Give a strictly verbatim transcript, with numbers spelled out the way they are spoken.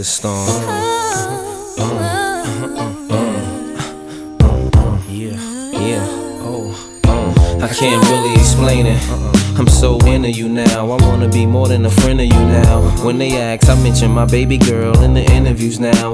the storm. Yeah, yeah, oh, oh. I can't really explain it. I'm so into you now. I wanna be more than a friend of you now. When they ask, I mention my baby girl in the interviews now.